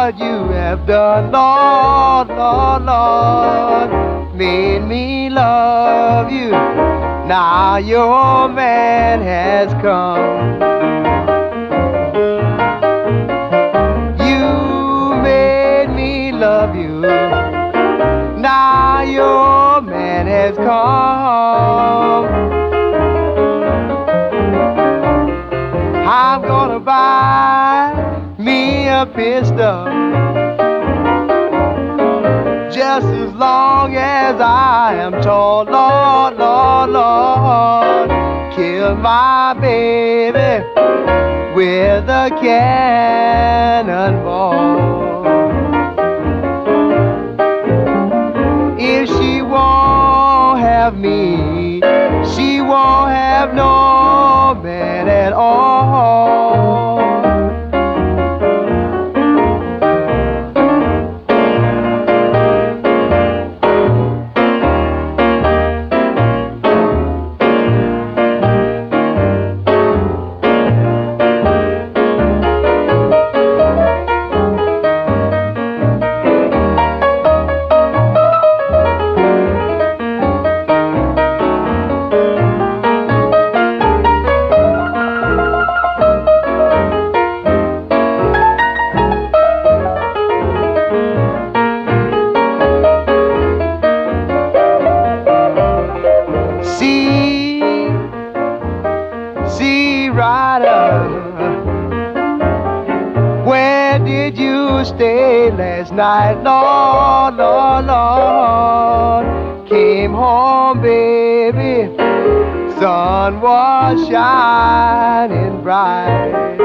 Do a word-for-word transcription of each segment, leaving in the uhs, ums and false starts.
what you have done, Lord, Lord, Lord, made me love you. Now your man has come. You made me love you. Now your man has come. I'm gonna buy me a pistol, just as long as I am tall, Lord, Lord, Lord. Kill my baby with a cannonball. If she won't have me, she won't have no man at all. See, Rider, where did you stay last night, Lord, Lord, Lord? Came home, baby, sun was shining bright.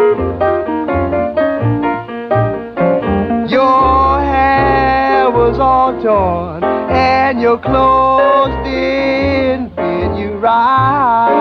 Your hair was all torn and your clothes didn't fit you right.